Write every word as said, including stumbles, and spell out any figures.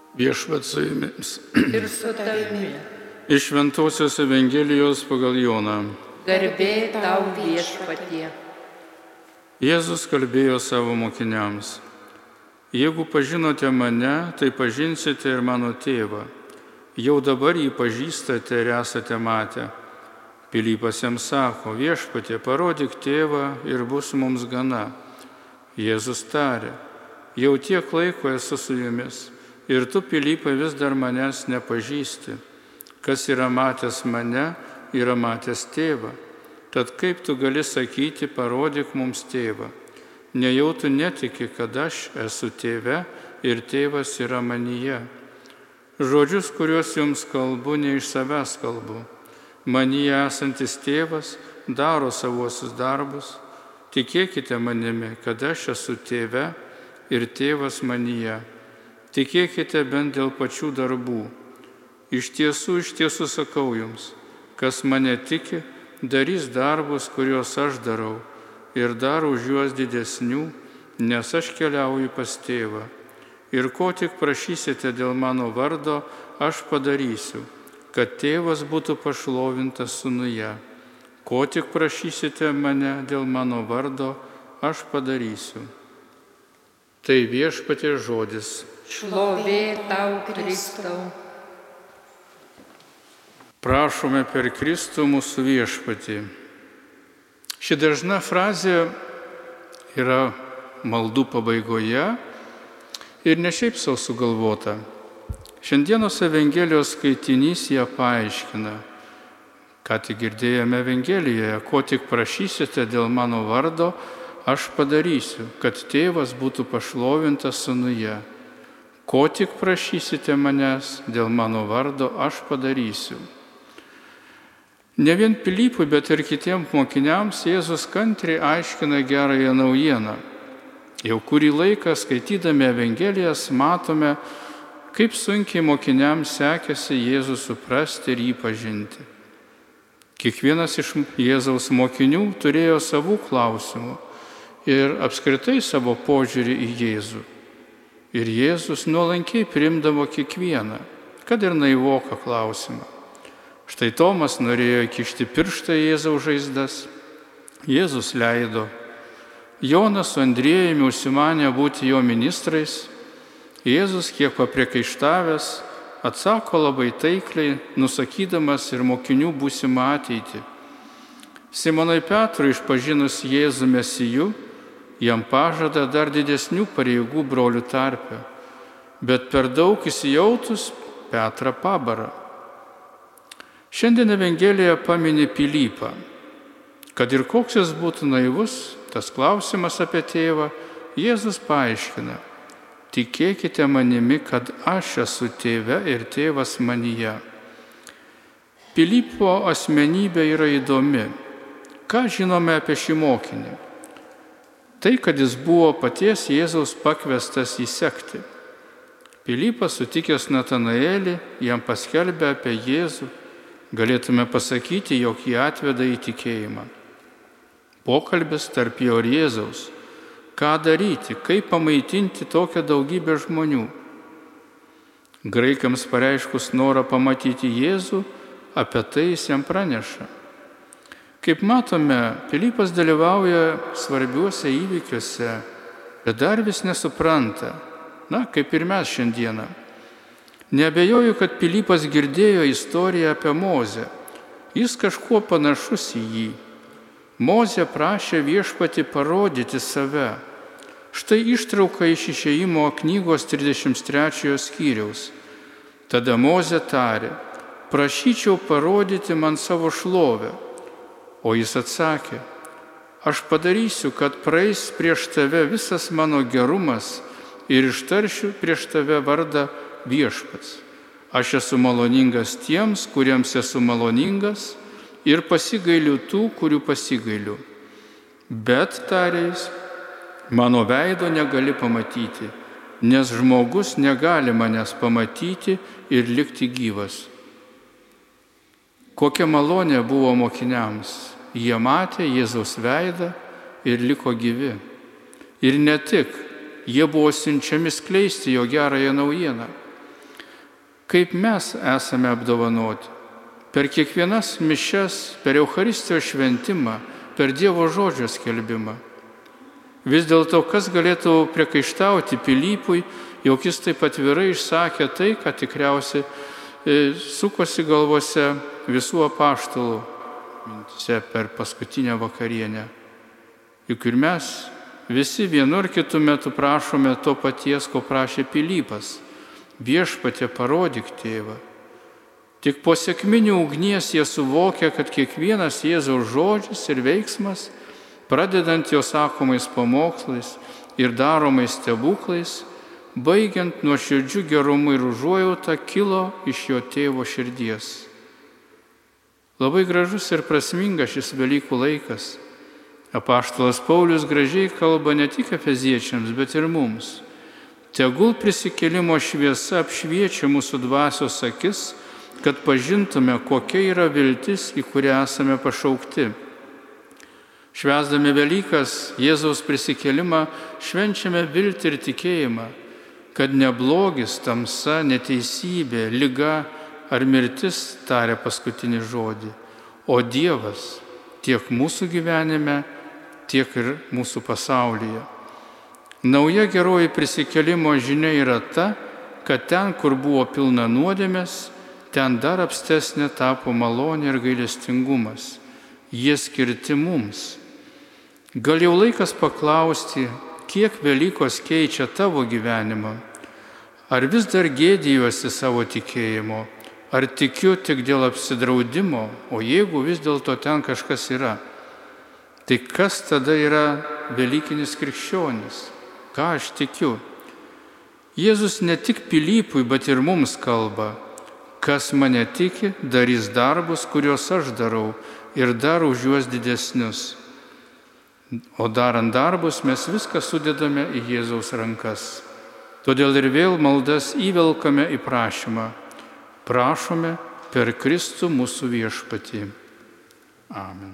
Viešpats su jumis. Ir su tavimi. Iš Šventosios Evangelijos pagal Joną. Garbė tau Viešpatie. Jėzus kalbėjo savo mokiniams: Jeigu pažinote mane, tai pažinsite ir mano tėvą. Jau dabar jį pažįstate ir esate matę. Pilypas jam sako: Viešpatie, parodyk tėvą ir bus mums gana. Jėzus tarė: Jau tiek laiko esu su jumis, ir tu, Pilypai, vis dar manęs nepažįsti. Kas yra matęs mane, yra matęs tėvą. Tad kaip tu gali sakyti, parodyk mums tėvą? Nejau tu netiki, kad aš esu tėve ir tėvas yra manyje. Žodžius, kuriuos jums kalbu, ne iš savęs kalbu. Manyje esantis tėvas daro savuosius darbus. Tikėkite manimi, kad aš esu tėve ir tėvas manyje. Tikėkite bent dėl pačių darbų. Iš tiesų, iš tiesų sakau jums, kas mane tiki, darys darbus, kuriuos aš darau, ir dar už juos didesnių, nes aš keliauju pas tėvą. Ir ko tik prašysite dėl mano vardo, aš padarysiu, kad tėvas būtų pašlovintas sūnuje. Ko tik prašysite mane dėl mano vardo, aš padarysiu. Tai Viešpaties žodis. Šlovė tau, Kristau. Prašome per Kristų mūsų Viešpatį. Ši dažna frazė yra maldų pabaigoje ir ne šiaip sau sugalvota. Šiandienos Evangelijos skaitinys ją paaiškina. Ką tik girdėjome Evangelijoje: ko tik prašysite dėl mano vardo, aš padarysiu, kad tėvas būtų pašlovintas sūnuje. Ko tik prašysite manęs dėl mano vardo, aš padarysiu. Ne vien Pilypui, bet ir kitiems mokiniams Jėzus kantriai aiškina gerąją naujieną. Jau kurį laiką skaitydami Evangelijas matome, kaip sunkiai mokiniams sekėsi Jėzų suprasti ir jį pažinti. Kiekvienas iš Jėzaus mokinių turėjo savų klausimų ir apskritai savo požiūrį į Jėzų. Ir Jėzus nuolankiai priimdavo kiekvieną, kad ir naivoką klausimą. Štai Tomas norėjo kišti pirštą į Jėzaus žaizdas. Jėzus leido. Jonas su Andriejumi užsimanė būti jo ministrais. Jėzus, kiek papriekaištavęs, atsako labai taikliai, nusakydamas ir mokinių būsimą ateitį. Simonui Petrui išpažinus Jėzų Mesiju, jam pažada dar didesnių pareigų brolių tarpe, bet per daug įsijautus Petrą pabara. Šiandien Evangelija pamini Pilypą. Kad ir koks jis būtų naivus, tas klausimas apie tėvą, Jėzus paaiškina: tikėkite manimi, kad aš esu tėve ir tėvas manyje. Pilypo asmenybė yra įdomi. Ką žinome apie šį mokinį? Tai, kad jis buvo paties Jėzaus pakviestas įsekti. Pilypas, sutikęs Natanaelį, jam paskelbė apie Jėzų. Galėtume pasakyti, jog jį atveda į tikėjimą. Pokalbis tarp jo ir Jėzaus. Ką daryti, kaip pamaitinti tokią daugybę žmonių? Graikams pareiškus norą pamatyti Jėzų, apie tai jis jam praneša. Kaip matome, Pilypas dalyvauja svarbiuose įvykiuose, bet dar vis nesupranta, na, kaip ir mes šiandieną. Neabejoju, kad Pilypas girdėjo istoriją apie Mozę. Jis kažkuo panašus į jį. Mozė prašė Viešpatį parodyti save. Štai ištrauka iš Išėjimo knygos trisdešimt trečiojo skyriaus. Tada Mozė tarė: prašyčiau parodyti man savo šlovę. O jis atsakė: aš padarysiu, kad praeis prieš tave visas mano gerumas ir ištaršiu prieš tave vardą Viešpats. Aš esu maloningas tiems, kuriems esu maloningas, ir pasigailiu tų, kurių pasigailiu. Bet, tarė jis, mano veido negali pamatyti, nes žmogus negali manęs pamatyti ir likti gyvas. Kokia malonė buvo mokiniams. Jie matė Jėzaus veidą ir liko gyvi. Ir ne tik, jie buvo siunčiami skleisti jo gerąją naujieną. kaip mes esame apdovanoti. Per kiekvienas mišias, per Eucharistijos šventimą, per Dievo žodžio skelbimą. Vis dėlto, kas galėtų priekaištauti Pilypui, jog jis taip atvirai išsakė tai, ką tikriausiai sukosi galvose visų apaštalų mintise per paskutinę vakarienę. Juk ir mes visi vienu ar kitu metu prašome to paties, ko prašė Pilypas. Viešpatie, parodyk tėvą. Tik po sekminių ugnies jie suvokia, kad kiekvienas Jėzaus žodžis ir veiksmas, pradedant jo sakomais pamokslais ir daromais stebuklais, baigiant nuoširdžiu gerumu ir užuojauta, kilo iš jo tėvo širdies. Labai gražus ir prasmingas šis Velykų laikas. Apaštalas Paulius gražiai kalba ne tik efeziečiams, bet ir mums. Tegul prisikėlimo šviesa apšviečia mūsų dvasios akis, kad pažintume, kokia yra viltis, į kurią esame pašaukti. Švęsdami Velykas, Jėzaus prisikėlimą, švenčiame viltį ir tikėjimą, kad ne blogis, tamsa, neteisybė, liga ar mirtis taria paskutinį žodį, o Dievas tiek mūsų gyvenime, tiek ir mūsų pasaulyje. Nauja geroji prisikėlimo žinia yra ta, kad ten, kur buvo pilna nuodėmės, ten dar apstesnė tapo malonė ir gailestingumas. Jie skirti mums. Gal jau laikas paklausti, kiek Velykos keičia tavo gyvenimą? Ar vis dar gėdijuosi savo tikėjimo? Ar tikiu tik dėl apsidraudimo? O jeigu vis dėlto ten kažkas yra? Tai kas tada yra velykinis krikščionis? Ką aš tikiu? Jėzus ne tik Pilypui, bet ir mums kalba. Kas mane tiki, darys darbus, kuriuos aš darau, ir dar už juos didesnius. O darant darbus mes viską sudedame į Jėzaus rankas. Todėl ir vėl maldas įvelkame į prašymą. Prašome per Kristų mūsų viešpatį. Amen.